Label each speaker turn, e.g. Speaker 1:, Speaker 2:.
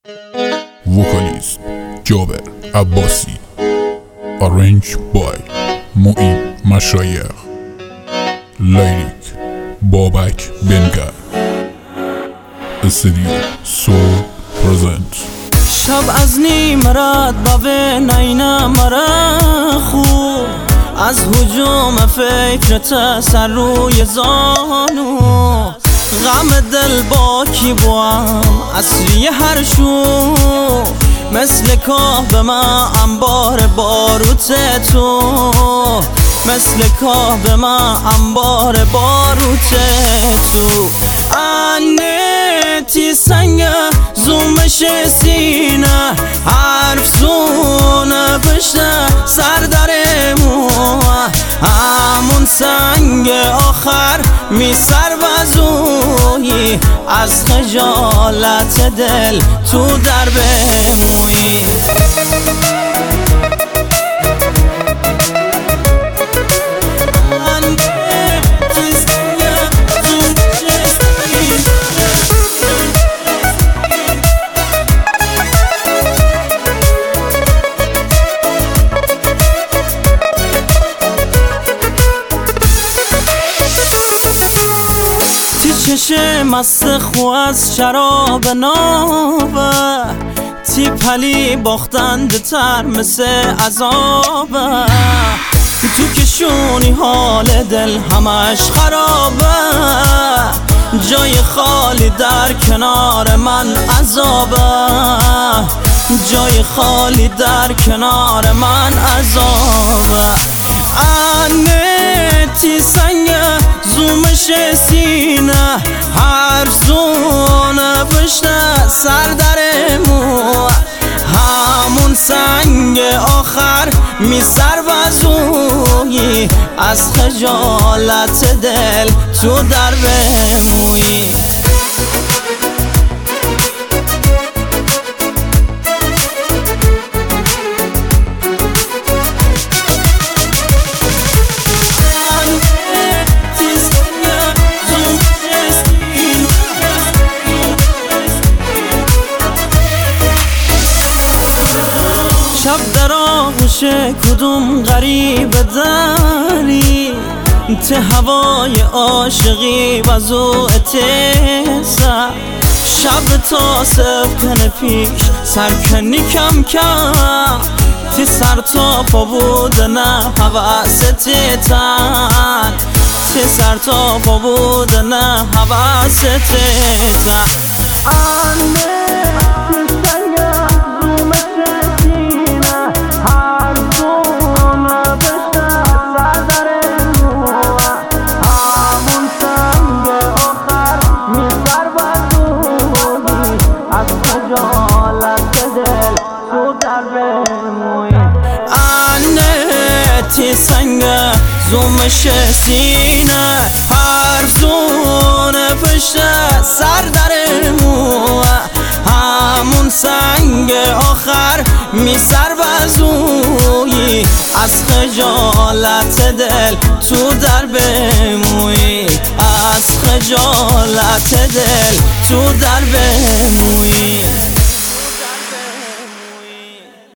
Speaker 1: وکالیست جابر عباسی، آرنج بای معین مشایخ، لیریک بابک بنگر، استودیو سول پرزنت.
Speaker 2: شب از نیمرد باوه نینه مرا خوب از هجوم فکرت سر روی زانو، غم دل با کی بوام اصلی هر شو، مثل کاه به من انبار باروت تو، مثل کاه به من انبار باروت تو. انتی سنگ زومش سینه حرف زونه پشته سر در مو، همون سنگ آخر می سر بزویی از خجالت دل تو در بمویی. چشم مست خو از شراب نابه، تی پلی باختند تر مثل عذابه، تو کشونی حال دل همش خرابه، جای خالی در کنار من عذابه، جای خالی در کنار من عذابه. انتی سنگ زومش سینه هر زونه پشته سر در مو، همون سنگ آخر می سر بزویی از خجالت دل تو در بمویی. شب در آغوش کدوم غریب داری، ته هوای عاشقی وزو اتسا، شب تا سفتن پیش سرکنی کم کم، تی سر تا پا بود نه حواست تن، تی سر تا پا بود نه حواست تن. انتی سنگ زومش سینه حرف زونه پشته سر در مو، همون سنگ آخر می سر بزویی از خجالت دل تو در بمویی، از خجالت دل تو در بمویی.